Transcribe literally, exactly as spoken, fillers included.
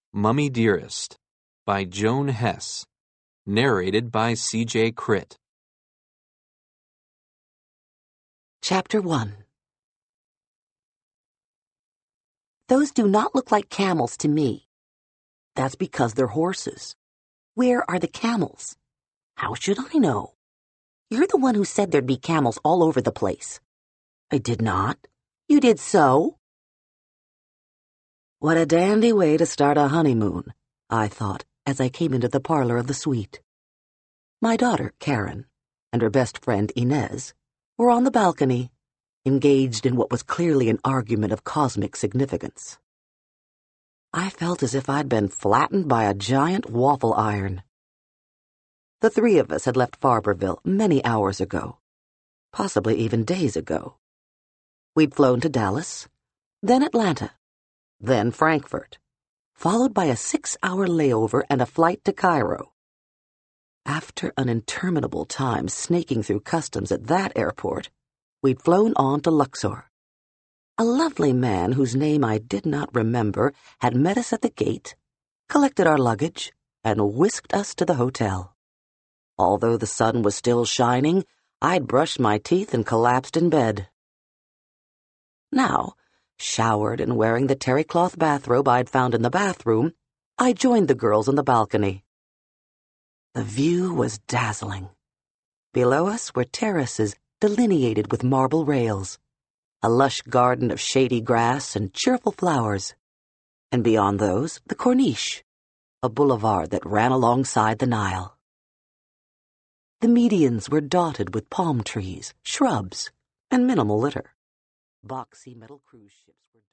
Mummy Dearest by Joan Hess. Narrated by C J Critt. Chapter one. Those do not look like camels to me. That's because they're horses. Where are the camels? How should I know? You're the one who said there'd be camels all over the place. I did not. You did so. What a dandy way to start a honeymoon, I thought as I came into the parlor of the suite. My daughter, Karen, and her best friend, Inez, were on the balcony, engaged in what was clearly an argument of cosmic significance. I felt as if I'd been flattened by a giant waffle iron. The three of us had left Farberville many hours ago, possibly even days ago. We'd flown to Dallas, then Atlanta, then Frankfurt, followed by a six-hour layover and a flight to Cairo. After an interminable time snaking through customs at that airport, we'd flown on to Luxor. A lovely man whose name I did not remember had met us at the gate, collected our luggage, and whisked us to the hotel. Although the sun was still shining, I'd brushed my teeth and collapsed in bed. Now, showered and wearing the terry-cloth bathrobe I'd found in the bathroom, I joined the girls on the balcony. The view was dazzling. Below us were terraces delineated with marble rails, a lush garden of shady grass and cheerful flowers, and beyond those, the Corniche, a boulevard that ran alongside the Nile. The medians were dotted with palm trees, shrubs, and minimal litter. Boxy metal cruise ships were